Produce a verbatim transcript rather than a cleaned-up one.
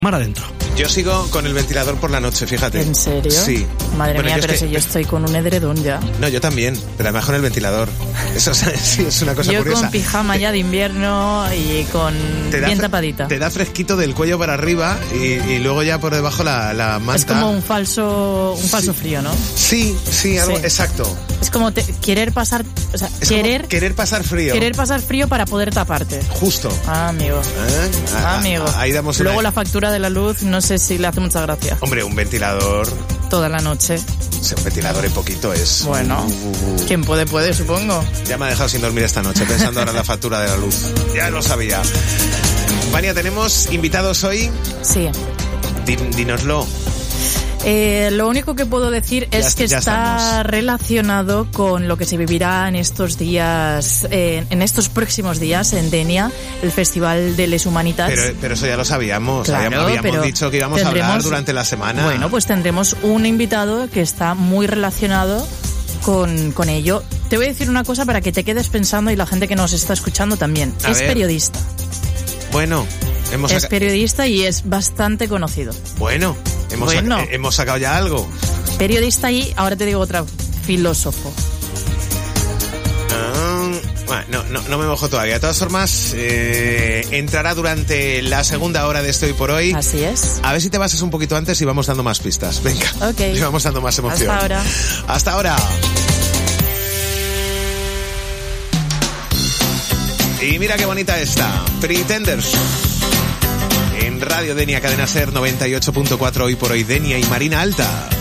Mar adentro. Yo sigo con el ventilador por la noche, fíjate. ¿En serio? Sí. Madre Bueno, mía, yo pero es que- si yo estoy con un edredón ya. No, yo también, pero además con el ventilador. Eso es, sí, es una cosa Yo curiosa. con pijama ya de invierno y con Te da bien fre- tapadita. Te da fresquito del cuello para arriba y, y luego ya por debajo la, la manta. Es como un falso un falso frío, ¿no? Sí, sí, algo, Sí. exacto. Es como te- querer pasar, o sea, Es querer como querer pasar frío. querer pasar frío para poder taparte. Justo. Ah, amigo. ¿Eh? Ah, amigo. Ahí damos una... Luego la factura de la luz, no sé si le hace mucha gracia. Hombre, un ventilador... Toda la noche. Un ventilador en poquito es... Bueno, Uh, quien puede, puede, supongo. Ya me ha dejado sin dormir esta noche pensando ahora en la factura de la luz. Ya lo sabía. Vania, tenemos invitados hoy. Sí. Din- dínoslo. Eh, lo único que puedo decir Ya es est- que ya está estamos. relacionado con lo que se vivirá en estos días, eh, en estos próximos días en Denia, el Festival de Les Humanitats. Pero, pero eso ya lo sabíamos. Claro, habíamos habíamos pero dicho que íbamos a hablar tendremos- durante la semana. Bueno, pues tendremos un invitado que está muy relacionado con, con ello. Te voy a decir una cosa para que te quedes pensando y la gente que nos está escuchando también. A es ver. periodista. Bueno, hemos Es saca- periodista y es bastante conocido. Bueno, hemos, Bueno. saca- hemos sacado ya algo. Periodista y, ahora te digo otra, filósofo. Ah, bueno, no, no, no me mojo todavía. De todas formas, eh, entrará durante la segunda hora de este Hoy por Hoy. Así es. A ver si te basas un poquito antes y vamos dando más pistas. Venga. Ok. Y vamos dando más emoción. Hasta ahora. Hasta ahora. Y mira qué bonita esta. Pretenders. En Radio Denia, Cadena Ser noventa y ocho punto cuatro, Hoy por Hoy, Denia y Marina Alta.